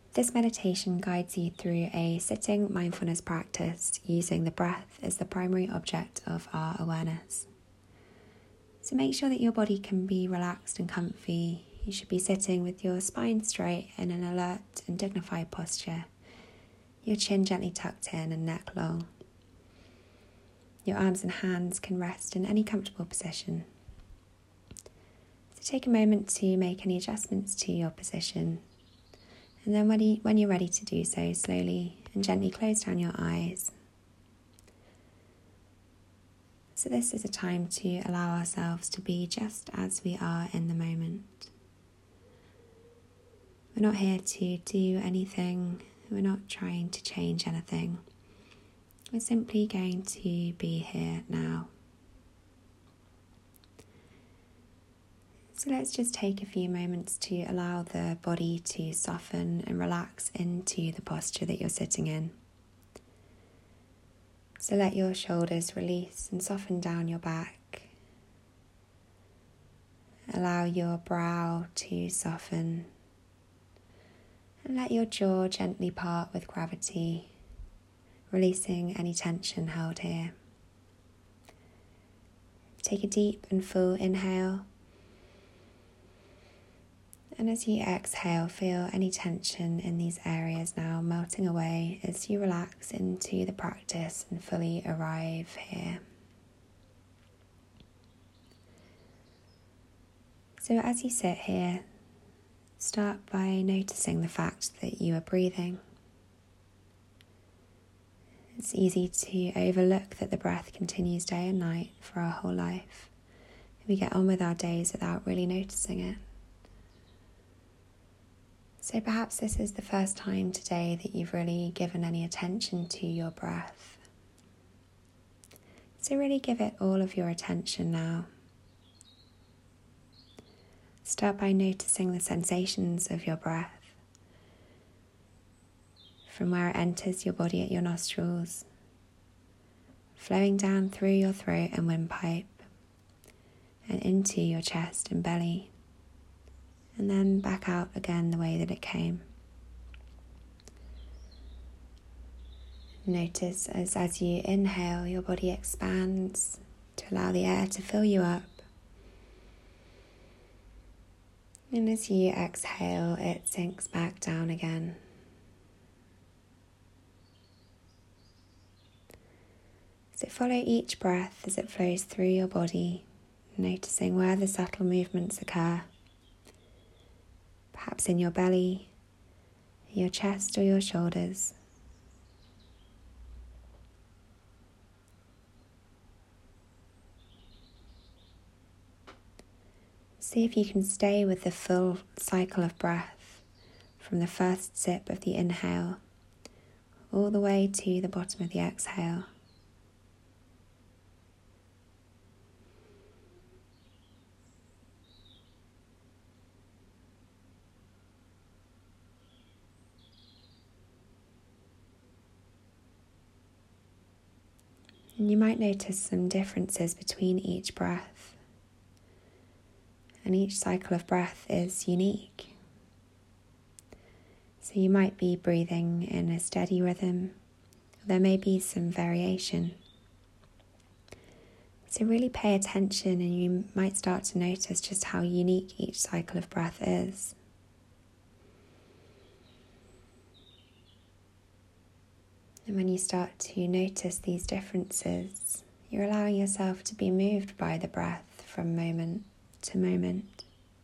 This meditation guides you through a sitting mindfulness practice using the breath as the primary object of our awareness. So make sure that your body can be relaxed and comfy. You should be sitting with your spine straight in an alert and dignified posture, your chin gently tucked in and neck long. Your arms and hands can rest in any comfortable position. So take a moment to make any adjustments to your position. And then when you're ready to do so, slowly and gently close down your eyes. So this is a time to allow ourselves to be just as we are in the moment. We're not here to do anything. We're not trying to change anything. We're simply going to be here now. So let's just take a few moments to allow the body to soften and relax into the posture that you're sitting in. So let your shoulders release and soften down your back. Allow your brow to soften. And let your jaw gently part with gravity, releasing any tension held here. Take a deep and full inhale. And as you exhale, feel any tension in these areas now melting away as you relax into the practice and fully arrive here. So as you sit here, start by noticing the fact that you are breathing. It's easy to overlook that the breath continues day and night for our whole life. We get on with our days without really noticing it. So perhaps this is the first time today that you've really given any attention to your breath. So really give it all of your attention now. Start by noticing the sensations of your breath, from where it enters your body at your nostrils, flowing down through your throat and windpipe, and into your chest and belly. And then back out again the way that it came. Notice as you inhale, your body expands to allow the air to fill you up. And as you exhale, it sinks back down again. So follow each breath as it flows through your body, noticing where the subtle movements occur. Perhaps in your belly, your chest or your shoulders. See if you can stay with the full cycle of breath from the first sip of the inhale all the way to the bottom of the exhale. And you might notice some differences between each breath. And each cycle of breath is unique. So you might be breathing in a steady rhythm. There may be some variation. So really pay attention and you might start to notice just how unique each cycle of breath is. And when you start to notice these differences, you're allowing yourself to be moved by the breath from moment to moment.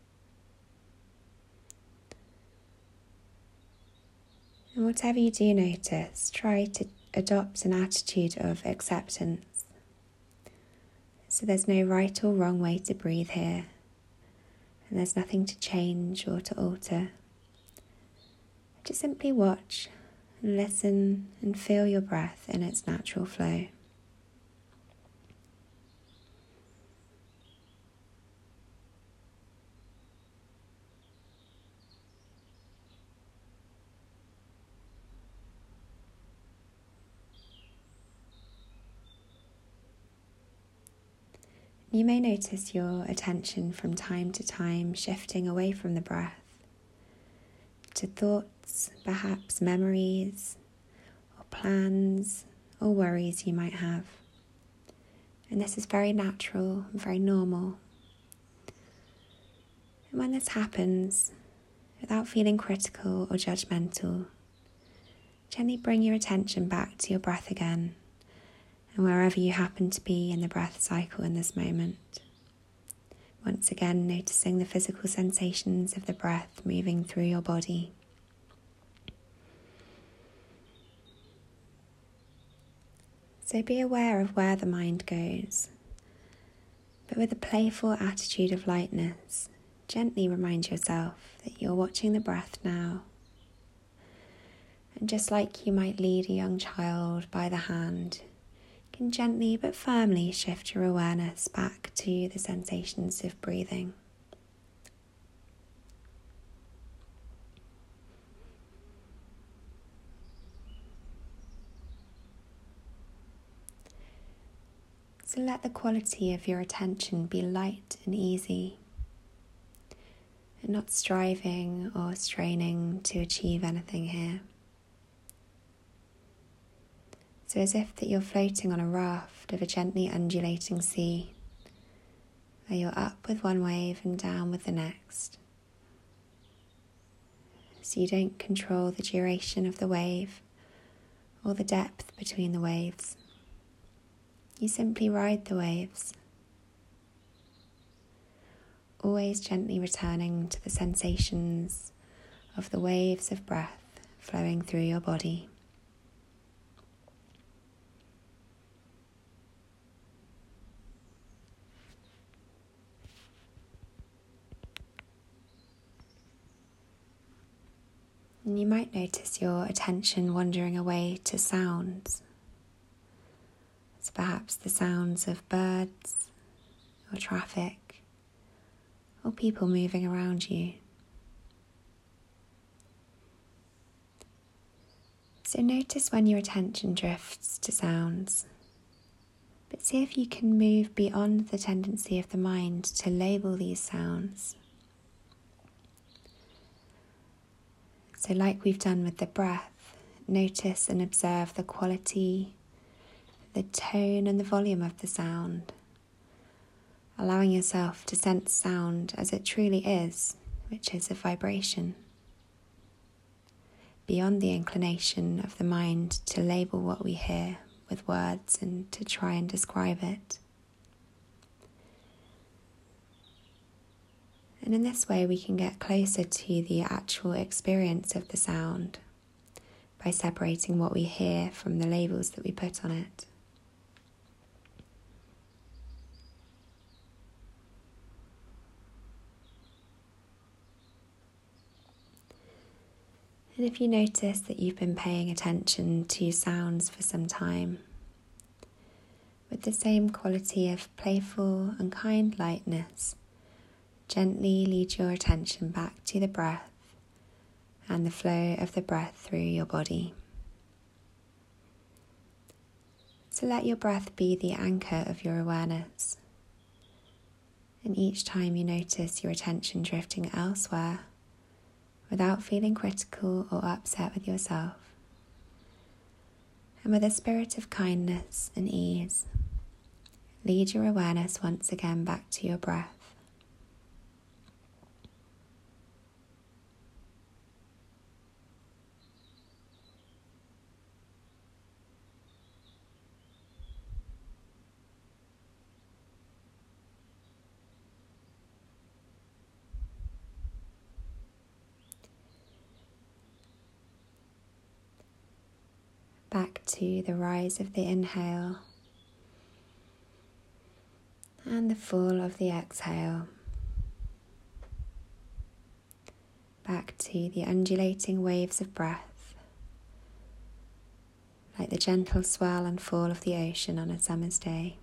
And whatever you do notice, try to adopt an attitude of acceptance. So there's no right or wrong way to breathe here, and there's nothing to change or to alter. Just simply watch, listen and feel your breath in its natural flow. You may notice your attention from time to time shifting away from the breath to thoughts thoughts, perhaps memories or plans or worries you might have. And this is very natural and very normal. And when this happens, without feeling critical or judgmental, gently bring your attention back to your breath again, and wherever you happen to be in the breath cycle in this moment. Once again, noticing the physical sensations of the breath moving through your body. So be aware of where the mind goes, but with a playful attitude of lightness, gently remind yourself that you're watching the breath now. And just like you might lead a young child by the hand, you can gently but firmly shift your awareness back to the sensations of breathing. So let the quality of your attention be light and easy, and not striving or straining to achieve anything here. So as if that you're floating on a raft of a gently undulating sea, where you're up with one wave and down with the next. So you don't control the duration of the wave or the depth between the waves. You simply ride the waves, always gently returning to the sensations of the waves of breath flowing through your body. And you might notice your attention wandering away to sounds. It's perhaps the sounds of birds or traffic or people moving around you. So notice when your attention drifts to sounds, but see if you can move beyond the tendency of the mind to label these sounds. So like we've done with the breath, notice and observe the quality, the tone and the volume of the sound, allowing yourself to sense sound as it truly is, which is a vibration, beyond the inclination of the mind to label what we hear with words and to try and describe it. And in this way we can get closer to the actual experience of the sound by separating what we hear from the labels that we put on it. And if you notice that you've been paying attention to sounds for some time, with the same quality of playful and kind lightness, gently lead your attention back to the breath and the flow of the breath through your body. So let your breath be the anchor of your awareness. And each time you notice your attention drifting elsewhere, without feeling critical or upset with yourself, and with a spirit of kindness and ease, lead your awareness once again back to your breath. Back to the rise of the inhale and the fall of the exhale. Back to the undulating waves of breath, like the gentle swell and fall of the ocean on a summer's day.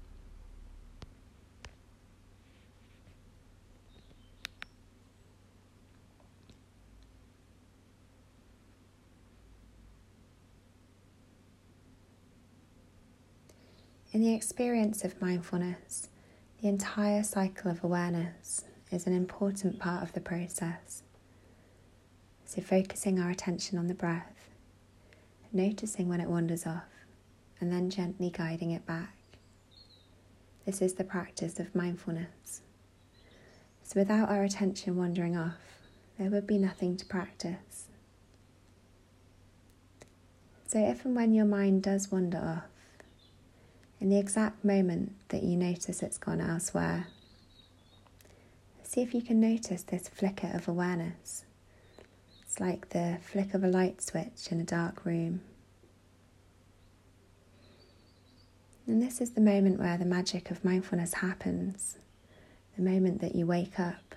In the experience of mindfulness, the entire cycle of awareness is an important part of the process. So focusing our attention on the breath, noticing when it wanders off, and then gently guiding it back. This is the practice of mindfulness. So without our attention wandering off, there would be nothing to practice. So if and when your mind does wander off, in the exact moment that you notice it's gone elsewhere, see if you can notice this flicker of awareness. It's like the flick of a light switch in a dark room. And this is the moment where the magic of mindfulness happens, the moment that you wake up.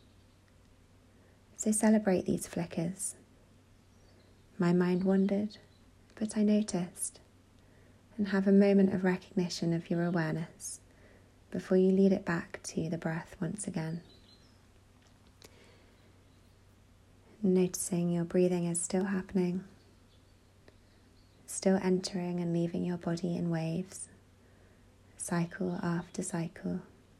So celebrate these flickers. My mind wandered, but I noticed, and have a moment of recognition of your awareness before you lead it back to the breath once again. Noticing your breathing is still happening, still entering and leaving your body in waves, cycle after cycle.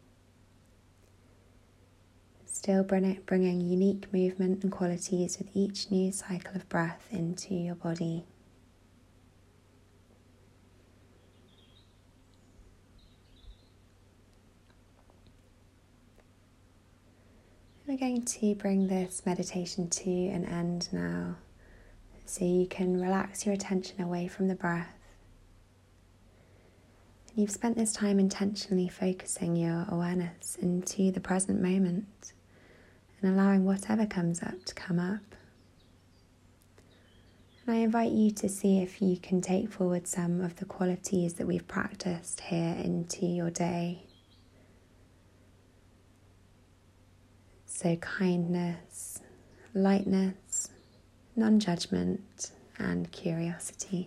Still bringing unique movement and qualities with each new cycle of breath into your body. We're going to bring this meditation to an end now, so you can relax your attention away from the breath. And you've spent this time intentionally focusing your awareness into the present moment and allowing whatever comes up to come up. And I invite you to see if you can take forward some of the qualities that we've practiced here into your day. So kindness, lightness, non-judgment, and curiosity.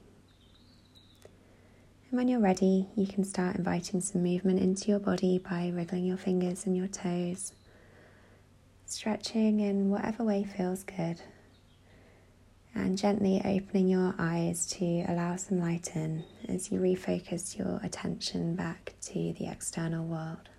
And when you're ready, you can start inviting some movement into your body by wriggling your fingers and your toes, stretching in whatever way feels good, and gently opening your eyes to allow some light in as you refocus your attention back to the external world.